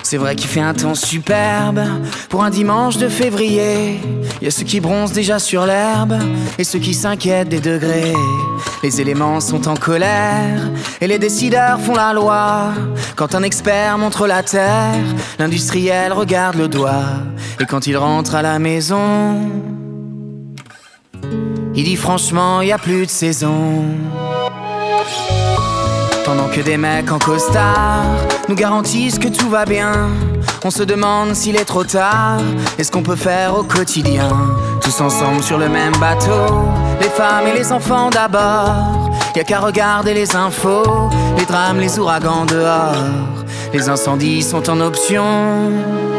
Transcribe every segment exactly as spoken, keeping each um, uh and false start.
C'est vrai qu'il fait un temps superbe pour un dimanche de février. Y a ceux qui bronzent déjà sur l'herbe et ceux qui s'inquiètent des degrés. Les éléments sont en colère et les décideurs font la loi. Quand un expert montre la terre, l'industriel regarde le doigt. Et quand il rentre à la maison, il dit franchement y a plus de saison. Pendant que des mecs en costard nous garantissent que tout va bien, on se demande s'il est trop tard et ce qu'on peut faire au quotidien. Tous ensemble sur le même bateau, les femmes et les enfants d'abord. Y'a qu'à regarder les infos, les drames, les ouragans dehors. Les incendies sont en option.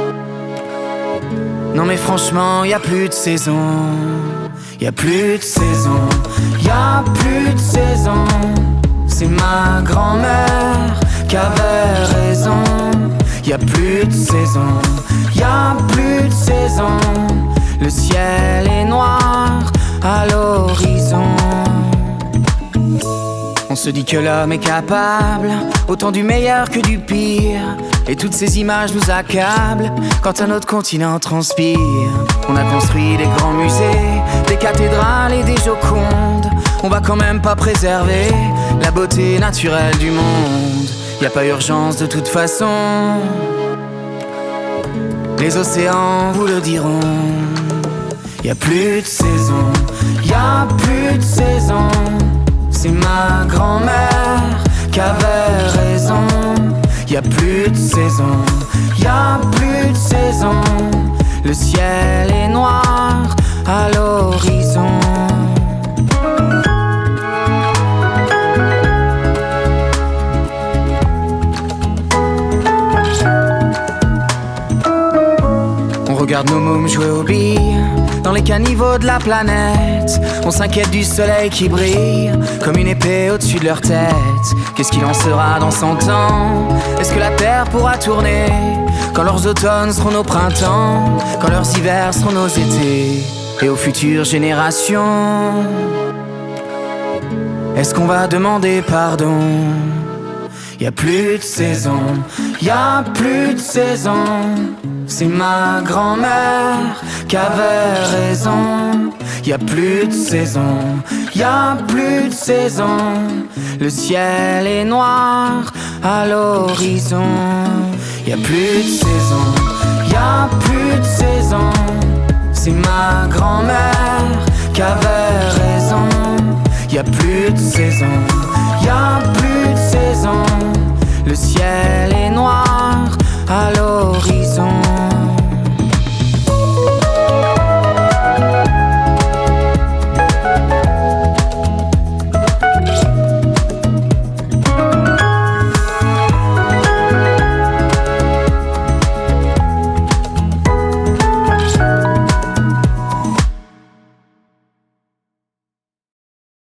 Non mais franchement, y a plus de saison. Y a plus de saison. Y a plus de saison. C'est ma grand-mère qui avait raison. Y a plus de saison. Y a plus de saison. Le ciel est noir à l'horizon. On se dit que l'homme est capable autant du meilleur que du pire. Et toutes ces images nous accablent quand un autre continent transpire. On a construit des grands musées, des cathédrales et des jocondes. On va quand même pas préserver la beauté naturelle du monde. Y a pas urgence de toute façon, les océans vous le diront. Y a plus de saison, y a plus de saison. C'est ma grand-mère qui avait raison. Y a plus de saison, y a plus de saison. Le ciel est noir à l'horizon. On regarde nos mômes jouer aux billes dans les caniveaux de la planète. On s'inquiète du soleil qui brille comme une épée au-dessus de leur tête. Qu'est-ce qu'il en sera dans cent ans? Est-ce que la terre pourra tourner quand leurs automnes seront nos printemps, quand leurs hivers seront nos étés? Et aux futures générations, est-ce qu'on va demander pardon? Y a plus de saison, y a plus de saison. C'est ma grand-mère qui avait raison. Y a plus de saison, y a plus de saison. Le ciel est noir à l'horizon. Y a plus de saison, y a plus de saison. C'est ma grand-mère qui avait raison. Y a plus de saison, y a plus de saison. Le ciel est